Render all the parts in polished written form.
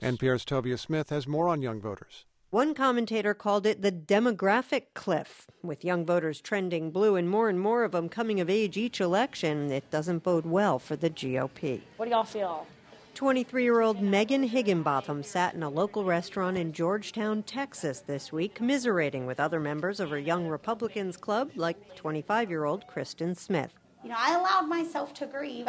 NPR's Tovia Smith has more on young voters. One commentator called it the demographic cliff. With young voters trending blue and more of them coming of age each election, it doesn't bode well for the GOP. What do y'all feel? 23-year-old Megan Higginbotham sat in a local restaurant in Georgetown, Texas this week, commiserating with other members of her Young Republicans Club, like 25-year-old Kristen Smith. I allowed myself to grieve.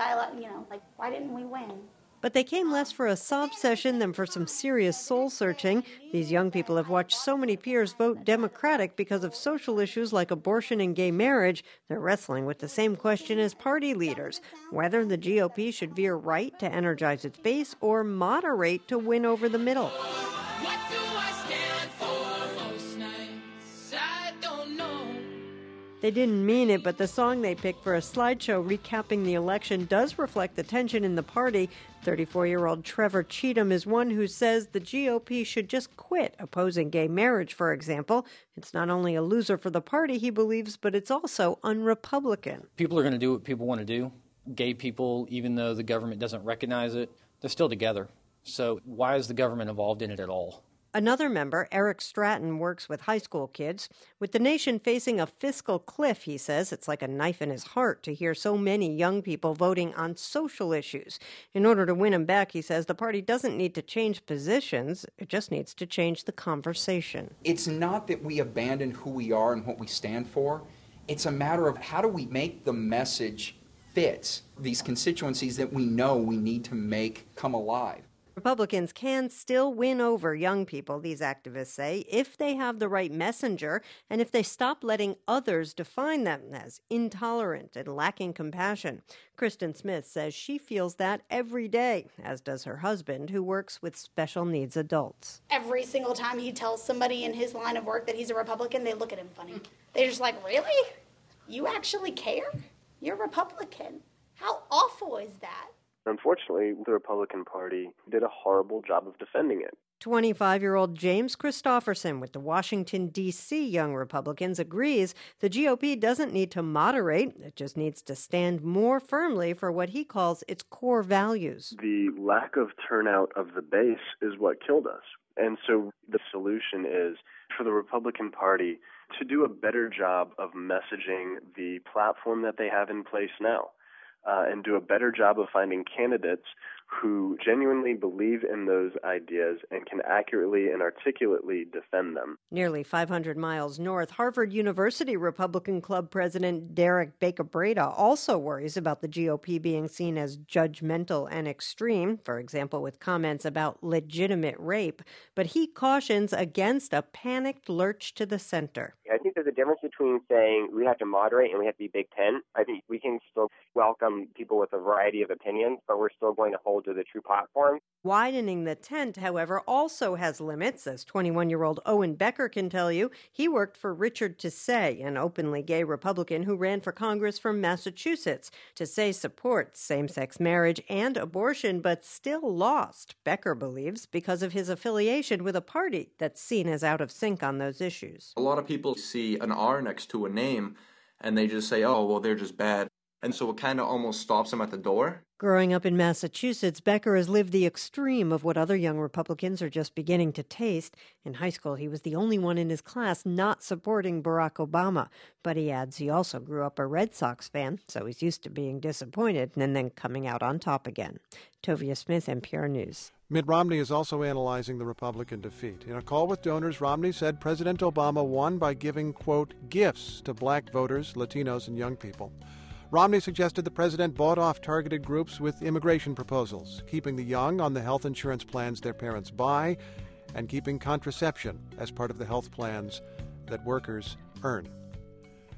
Why didn't we win? But they came less for a sob session than for some serious soul-searching. These young people have watched so many peers vote Democratic because of social issues like abortion and gay marriage. They're wrestling with the same question as party leaders, whether the GOP should veer right to energize its base or moderate to win over the middle. What do I stand for most nights? I don't know. They didn't mean it, but the song they picked for a slideshow recapping the election does reflect the tension in the party. 34-year-old Trevor Cheatham is one who says the GOP should just quit opposing gay marriage, for example. It's not only a loser for the party, he believes, but it's also un-Republican. People are going to do what people want to do. Gay people, even though the government doesn't recognize it, they're still together. So why is the government involved in it at all? Another member, Eric Stratton, works with high school kids. With the nation facing a fiscal cliff, he says, it's like a knife in his heart to hear so many young people voting on social issues. In order to win them back, he says, the party doesn't need to change positions. It just needs to change the conversation. It's not that we abandon who we are and what we stand for. It's a matter of how do we make the message fit these constituencies that we know we need to make come alive. Republicans can still win over young people, these activists say, if they have the right messenger and if they stop letting others define them as intolerant and lacking compassion. Kristen Smith says she feels that every day, as does her husband, who works with special needs adults. Every single time he tells somebody in his line of work that he's a Republican, they look at him funny. They're just like, really? You actually care? You're Republican. How awful is that? Unfortunately, the Republican Party did a horrible job of defending it. 25-year-old James Christopherson with the Washington, D.C. Young Republicans agrees the GOP doesn't need to moderate. It just needs to stand more firmly for what he calls its core values. The lack of turnout of the base is what killed us. And so the solution is for the Republican Party to do a better job of messaging the platform that they have in place now. And do a better job of finding candidates who genuinely believe in those ideas and can accurately and articulately defend them. Nearly 500 miles north, Harvard University Republican Club President Derek Baker-Breda also worries about the GOP being seen as judgmental and extreme, for example, with comments about legitimate rape. But he cautions against a panicked lurch to the center. I think there's a difference between saying we have to moderate and we have to be Big Tent. I think we can still welcome people with a variety of opinions, but we're still going to hold to the true platform. Widening the tent, however, also has limits, as 21-year-old Owen Becker can tell you. He worked for Richard Tassay, an openly gay Republican who ran for Congress from Massachusetts. Tassay supports same-sex marriage and abortion, but still lost, Becker believes, because of his affiliation with a party that's seen as out of sync on those issues. A lot of people see an R next to a name, and they just say, oh, well, they're just bad. And so it kind of almost stops them at the door. Growing up in Massachusetts, Becker has lived the extreme of what other young Republicans are just beginning to taste. In high school, he was the only one in his class not supporting Barack Obama. But he adds he also grew up a Red Sox fan, so he's used to being disappointed and then coming out on top again. Tovia Smith, NPR News. Mitt Romney is also analyzing the Republican defeat. In a call with donors, Romney said President Obama won by giving, quote, gifts to black voters, Latinos, and young people. Romney suggested the president bought off targeted groups with immigration proposals, keeping the young on the health insurance plans their parents buy, and keeping contraception as part of the health plans that workers earn.